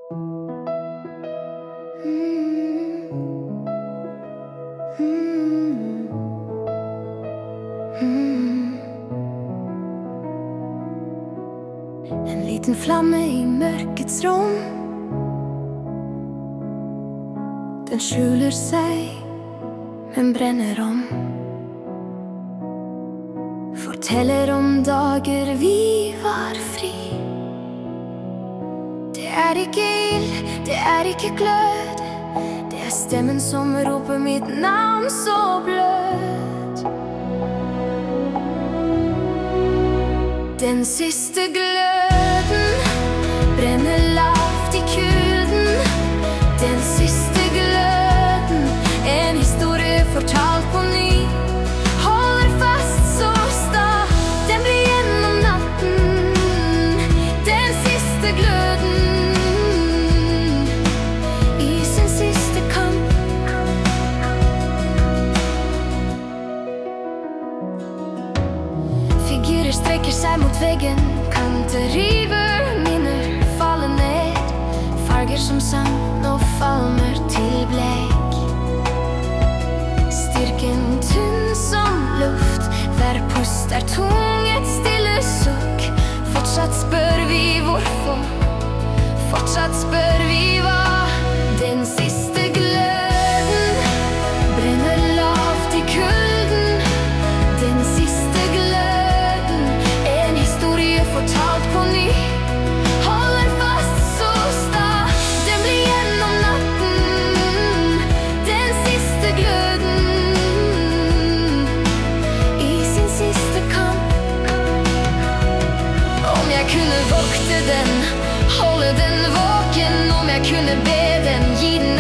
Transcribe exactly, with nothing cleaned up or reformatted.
En liten flamme i mørkets rom. Den skjuler seg, men brenner om. Forteller om dager vi var fri. Det er ikke ild, det er ikke glød. Det er stemmen som roper mitt navn så blød. Den siste gløden brenner lavt i kulden. Den siste gløden, en historie fortalt på ny. Holder fast så sta, den blir gjennom natten. Den siste gløden i sin siste kamp. Figurer strekker seg mot veggen, kanter river, minner faller ned. Farger som sang nå falmer til blek. Styrken tunn som luft, hver pust er tung, et stille sukk. Fortsatt spør vi hvorfor, fortsatt spør vi hva. Den siste gløden brenner lavt i kulden. Den siste gløden, en historie fortalt på ny. Holder fast så sta, den blir gjennom natten. Den siste gløden i sin siste kamp. Om jeg kunne vokte den, holde den våken. Om jeg kunne be den, gi den